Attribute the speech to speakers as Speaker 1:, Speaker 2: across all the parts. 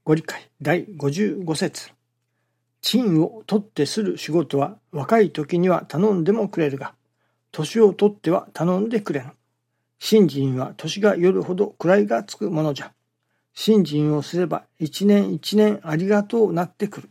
Speaker 1: ご理解第55節。賃を取ってする仕事は若い時には頼んでもくれるが、年を取っては頼んでくれぬ。信心は年がよるほど位がつくものじゃ。信心をすれば一年一年ありがとうなってくる。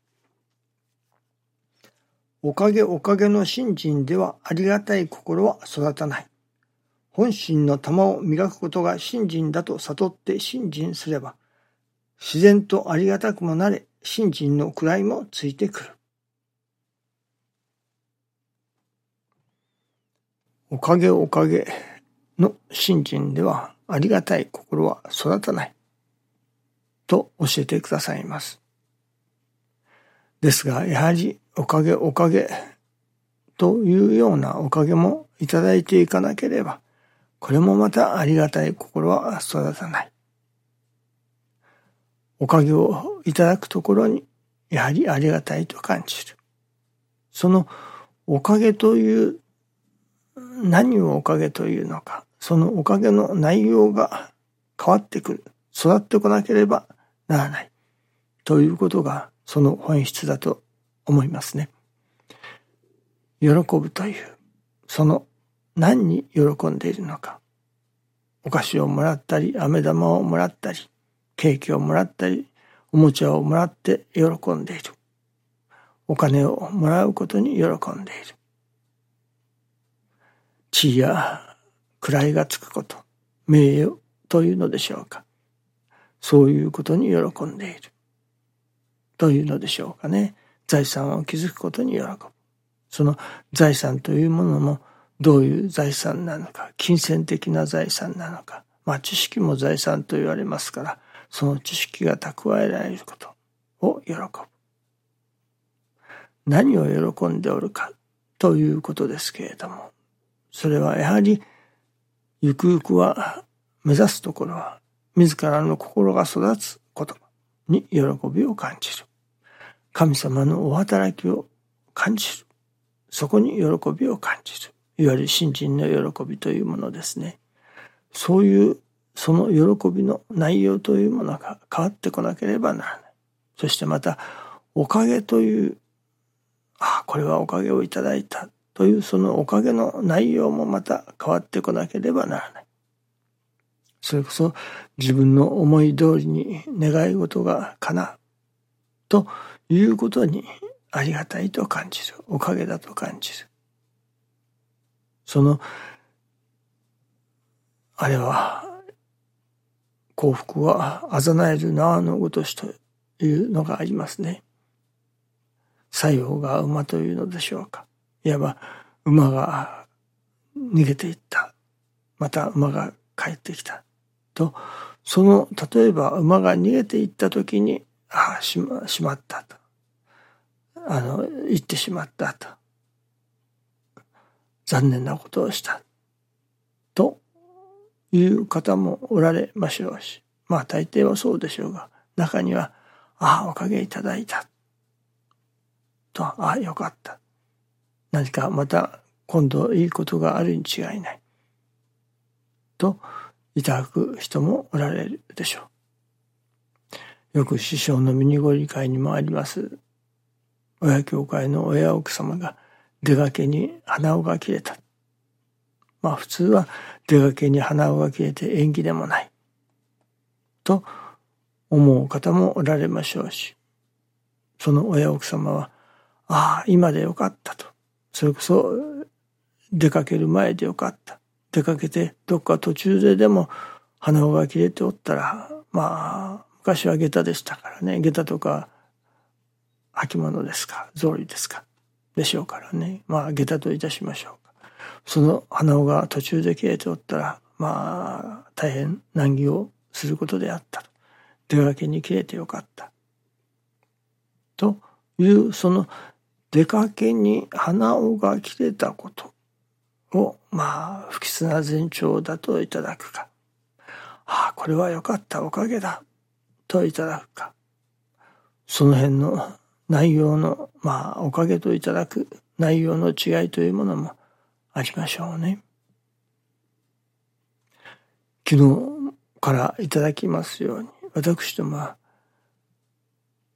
Speaker 1: おかげおかげの信心ではありがたい心は育たない。本心の玉を磨くことが信心だと悟って信心すれば、自然とありがたくもなれ、信心の位もついてくる。おかげおかげの信心ではありがたい心は育たないと教えてくださいます。ですが、やはりおかげおかげというようなおかげもいただいていかなければ、これもまたありがたい心は育たない。おかげをいただくところにやはりありがたいと感じる。そのおかげという何をおかげというのか、そのおかげの内容が変わってくる、育ってこなければならないということがその本質だと思いますね。喜ぶというその何に喜んでいるのか、お菓子をもらったり、飴玉をもらったり、ケーキをもらったり、おもちゃをもらって喜んでいる。お金をもらうことに喜んでいる。地位や位がつくこと、名誉というのでしょうか。そういうことに喜んでいる。というのでしょうかね。財産を築くことに喜ぶ。その財産というものもどういう財産なのか、金銭的な財産なのか、知識も財産と言われますから、その知識が蓄えられることを喜ぶ。何を喜んでおるかということですけれども、それはやはりゆくゆくは目指すところは自らの心が育つことに喜びを感じる。神様のお働きを感じる。そこに喜びを感じる。いわゆる信心の喜びというものですね。そういうその喜びの内容というものが変わってこなければならない。そしてまたおかげという、これはおかげをいただいたというそのおかげの内容もまた変わってこなければならない。それこそ自分の思い通りに願い事が叶うということにありがたいと感じる。おかげだと感じる。そのあれは幸福はあざなえる縄のごとしというのがありますね。作用が馬というのでしょうか。いわば馬が逃げていった。また馬が帰ってきた。と、その例えば馬が逃げていった時に、しまったと。行ってしまったと。残念なことをした。という方もおられましょうし、大抵はそうでしょうが、中には、おかげいただいた。と、よかった。何かまた今度いいことがあるに違いない。と、いただく人もおられるでしょう。よく師匠のミニご理解にもあります。親教会の親奥様が出かけに鼻緒が切れた。普通は出かけに鼻緒が切れて縁起でもない。と思う方もおられましょうし、その親奥様は、今でよかったと。それこそ出かける前でよかった。出かけてどっか途中ででも鼻緒が切れておったら、昔は下駄でしたからね。下駄とか履物ですか、草履ですかでしょうからね。下駄といたしましょうか。その鼻緒が途中で切れておったら、大変難儀をすることであったと。出かけに切れてよかった。というその出かけに鼻緒が切れたことを不吉な前兆だといただくか、これはよかったおかげだといただくか、その辺の内容のおかげといただく内容の違いというものもありましょうね。昨日からいただきますように、私どもは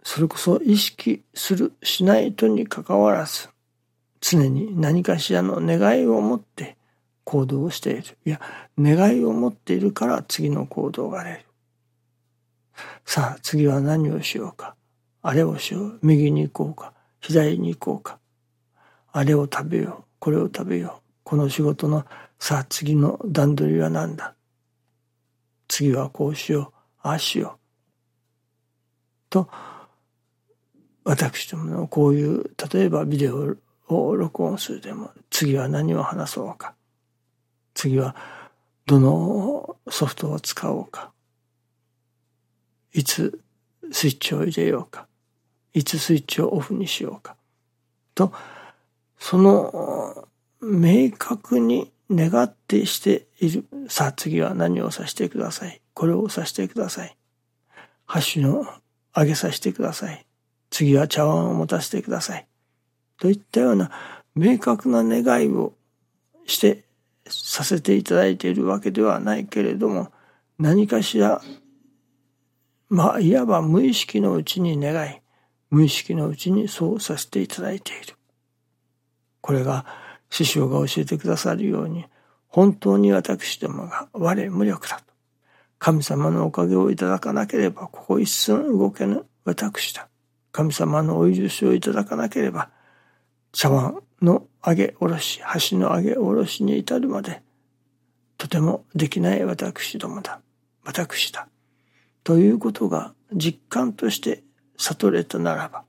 Speaker 1: それこそ意識するしないとにかかわらず、常に何かしらの願いを持って行動をしている。いや、願いを持っているから次の行動が出る。さあ、次は何をしようか。あれをしよう。右に行こうか。左に行こうか。あれを食べよう。これを食べよう。この仕事の、さあ次の段取りは何だ。次はこうしよう。ああしよう。と、私どものこういう、例えばビデオを録音するでも、次は何を話そうか。次はどのソフトを使おうか。いつスイッチを入れようか。いつスイッチをオフにしようか。と、その明確に願ってしている。さあ次は何をさせてください。これをさせてください。箸の上げさせてください。次は茶碗を持たせてください。といったような明確な願いをしてさせていただいているわけではないけれども、何かしら、いわば無意識のうちに願い、無意識のうちにそうさせていただいている。これが師匠が教えてくださるように、本当に私どもが我無力だと。神様のおかげをいただかなければここ一寸動けぬ私だ。神様のお許しをいただかなければ茶碗の上げ下ろし、箸の上げ下ろしに至るまでとてもできない私どもだ。私だ。ということが実感として悟れたならば、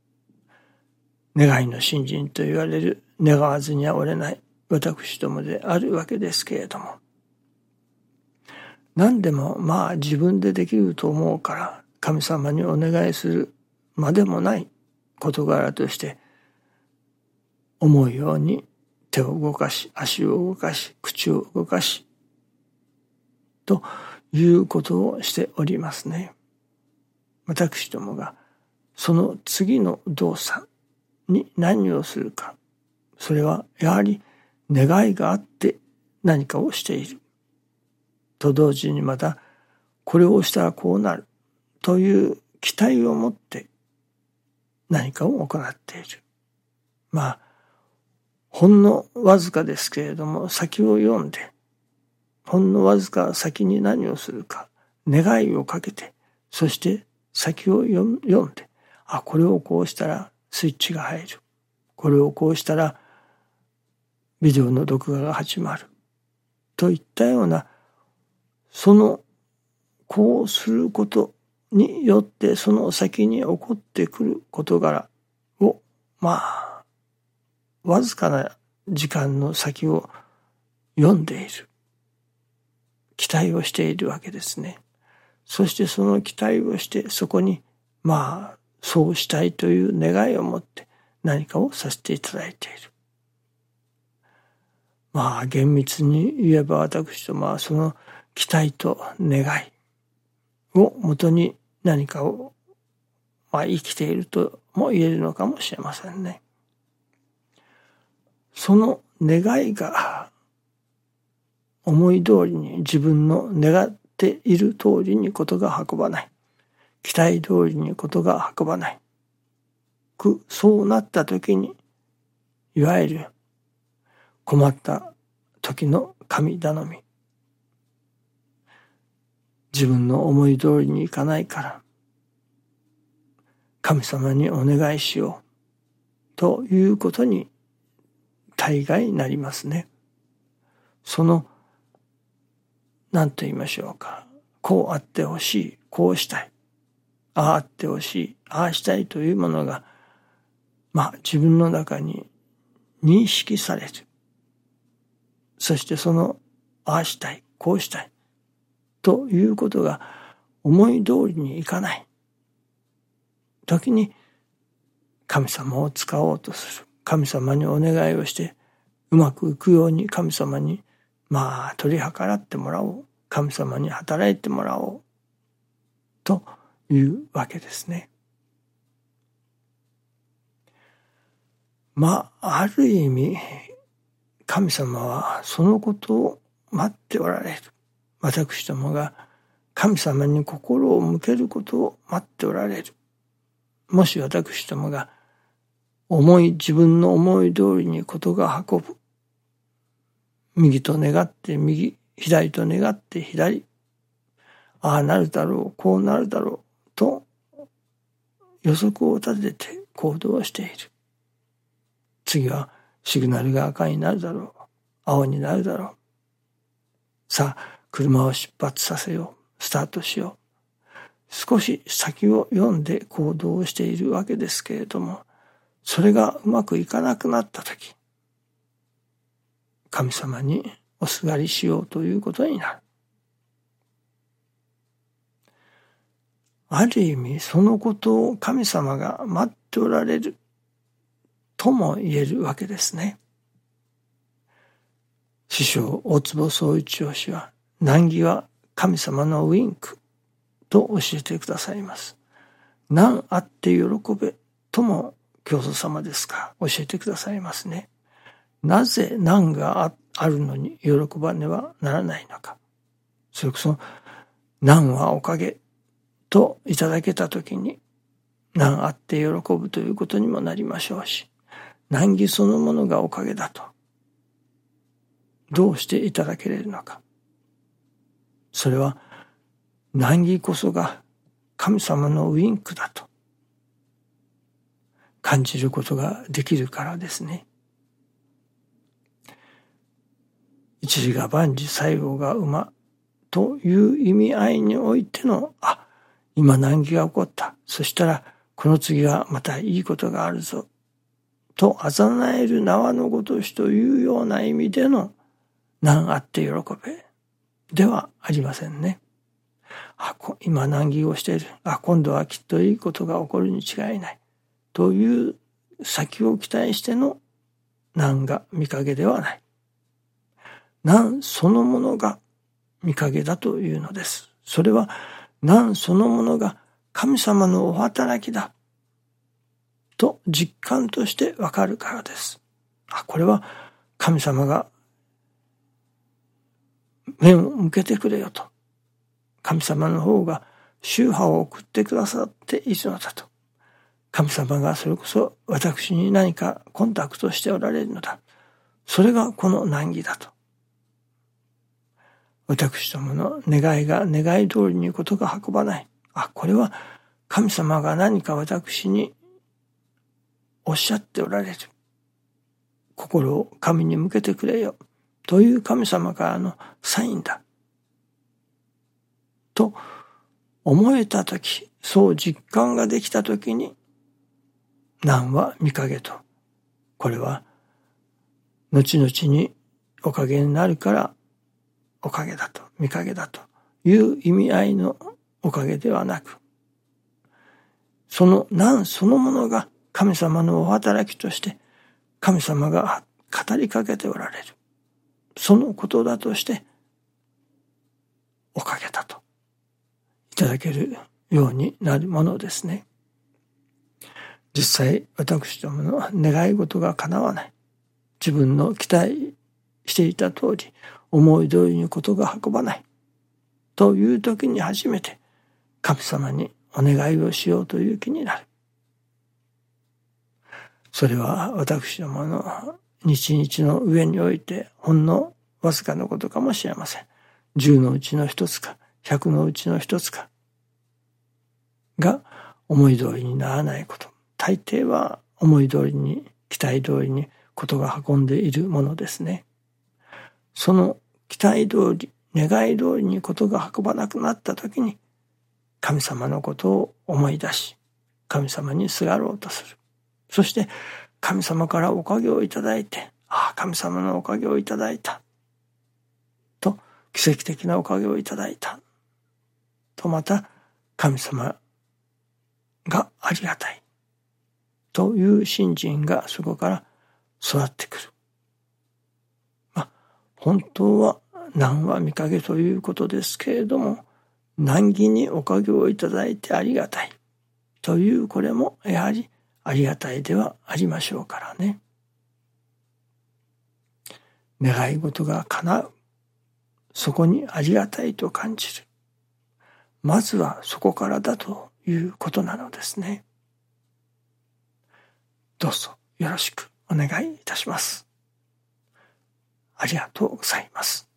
Speaker 1: 願いの信心と言われる願わずにはおれない私どもであるわけですけれども、何でも自分でできると思うから神様にお願いするまでもない事柄として思うように手を動かし、足を動かし、口を動かしということをしておりますね。私どもがその次の動作に何をするか、それはやはり願いがあって何かをしていると同時に、またこれをしたらこうなるという期待を持って何かを行っている。ほんのわずかですけれども、先を読んで、ほんのわずか先に何をするか、願いをかけて、そして先を読んで、これをこうしたらスイッチが入る。これをこうしたらビデオの録画が始まる。といったような、そのこうすることによってその先に起こってくる事柄を、わずかな時間の先を読んでいる。期待をしているわけですね。そしてその期待をして、そこにそうしたいという願いを持って何かをさせていただいている。厳密に言えば私とその期待と願いをもとに何かを生きているとも言えるのかもしれませんね。その願いが思い通りに、自分の願っている通りにことが運ばない。期待通りにことが運ばない。そうなった時に、いわゆる困った時の神頼み。自分の思い通りにいかないから、神様にお願いしようということに大概なりますね。その何と言いましょうか、こうあってほしい、こうしたい、ああってほしい、ああしたいというものが自分の中に認識される。そしてそのああしたい、こうしたいということが思い通りにいかない時に、神様を使おうとする。神様にお願いをしてうまくいくように神様に取り計らってもらおう。神様に働いてもらおうというわけですね。ある意味神様はそのことを待っておられる。私どもが神様に心を向けることを待っておられるもし私どもが自分の思い通りに事が運ぶ。右と願って右、左と願って左。ああなるだろう、こうなるだろう、と予測を立てて行動している。次はシグナルが赤になるだろう、青になるだろう。さあ、車を出発させよう、スタートしよう。少し先を読んで行動しているわけですけれども、それがうまくいかなくなったとき、神様におすがりしようということになる。ある意味そのことを神様が待っておられるとも言えるわけですね。師匠大坪宗一郎氏は、難儀は神様のウインクと教えてくださいます。難あって喜べとも教祖様ですか教えてくださいますね。なぜ難があるのに喜ばねばならないのか。それこそ難はおかげといただけたときに、難あって喜ぶということにもなりましょうし、難儀そのものがおかげだとどうしていただけれるのか。それは難儀こそが神様のウインクだと感じることができるからですね。一時が万事最後が馬という意味合いにおいての、今難儀が起こった。そしたらこの次はまたいいことがあるぞ。と嘲える縄のごとしというような意味での難あって喜べではありませんね。今難儀をしている。今度はきっといいことが起こるに違いない。という先を期待しての難が見影ではない。難そのものが見影だというのです。それは難そのものが神様のお働きだと実感としてわかるからです。これは神様が目を向けてくれよと。神様の方が宗派を送ってくださっているのだと。神様がそれこそ私に何かコンタクトしておられるのだ。それがこの難儀だと。私どもの願いが願い通りにことが運ばない。これは神様が何か私におっしゃっておられる。心を神に向けてくれよ。という神様からのサインだ。と思えたとき、そう実感ができたときに、難は見影と。これは後々におかげになるからおかげだと、見影だという意味合いのおかげではなく、その難そのものが神様のお働きとして神様が語りかけておられる。そのことだとしておかげだといただけるようになるものですね。実際私どもの願い事が叶わない。自分の期待していた通り思い通りにことが運ばない。という時に初めて神様にお願いをしようという気になる。それは私どもの日々の上においてほんのわずかなことかもしれません。10のうちの一つか100のうちの一つかが思い通りにならないこと。大抵は思い通りに期待通りにことが運んでいるものですね。その期待通り願い通りにことが運ばなくなった時に神様のことを思い出し神様にすがろうとする。そして神様からおかげをいただいて、神様のおかげをいただいたと、奇跡的なおかげをいただいたと、また神様がありがたいという信心がそこから育ってくる。本当は難は見影ということですけれども、難儀におかげをいただいてありがたいという、これもやはりありがたいではありましょうからね。願い事が叶う。そこにありがたいと感じる。まずはそこからだということなのですね。 どうぞよろしくお願いいたします。ありがとうございます。